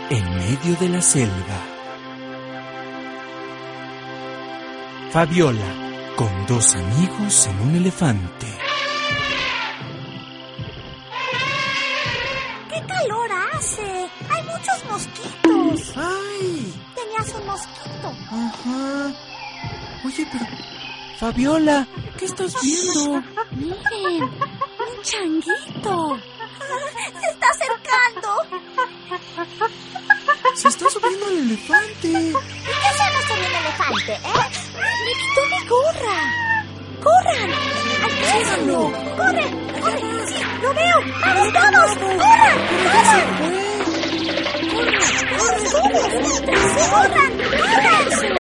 en medio de la selva. Fabiola, con dos amigos en un elefante. ¡Qué calor hace! ¡Hay muchos mosquitos! ¡Ay! Tenías un mosquito. Ajá. Oye, pero... Fabiola, ¿qué estás viendo? Miren, un changuito. Se está acercando. Se está subiendo al elefante. ¿Y qué hacemos con un elefante, Me quitó mi gorra. ¡Corran! ¡Alcánzalo! ¡Corre! ¡Corre! ¡Sí, lo veo! ¡Vamos todos! ¡Corran! ¡Corran! ¡Corran! ¡Corran! ¡Corran! ¡Corran!